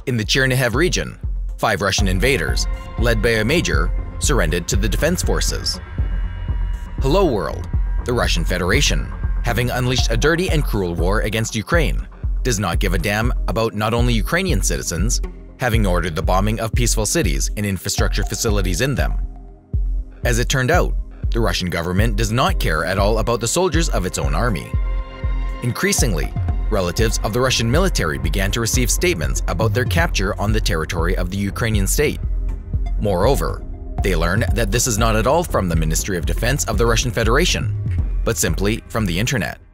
In the Chernihiv region, 5 Russian invaders, led by a major, surrendered to the defense forces. Hello world, the Russian Federation, having unleashed a dirty and cruel war against Ukraine, does not give a damn about not only Ukrainian citizens, having ordered the bombing of peaceful cities and infrastructure facilities in them. As it turned out, the Russian government does not care at all about the soldiers of its own army. Increasingly, relatives of the Russian military began to receive statements about their capture on the territory of the Ukrainian state. Moreover, they learned that this is not at all from the Ministry of Defense of the Russian Federation, but simply from the internet.